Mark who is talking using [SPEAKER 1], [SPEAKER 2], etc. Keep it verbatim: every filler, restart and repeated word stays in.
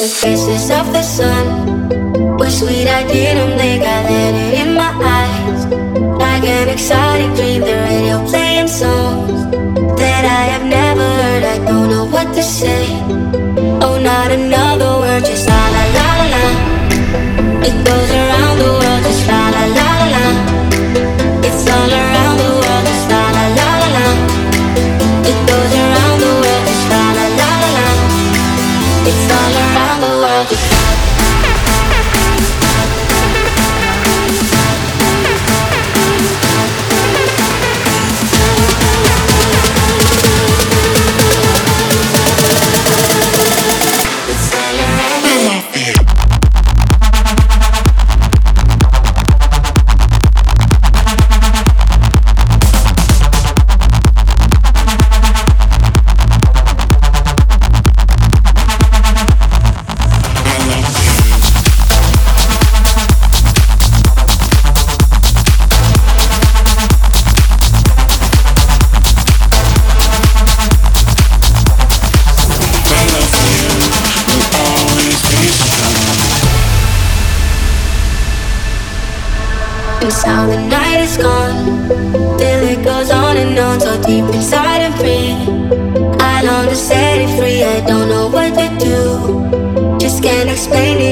[SPEAKER 1] the faces of the sun were sweet, I didn't think I let it in my eyes. Like an exotic dream, the radio playing songs that I have never heard. I don't know what to say. Oh, not another word, just la la la la la. It goes around the world, just la la la la la. It's all around the world, just la la la la la. It goes around the world, just la la la la la. It's all around the world, just la. Sound the night is gone, till it goes on and on, so deep inside of me. I long to set it free, I don't know what to do, just can't explain it.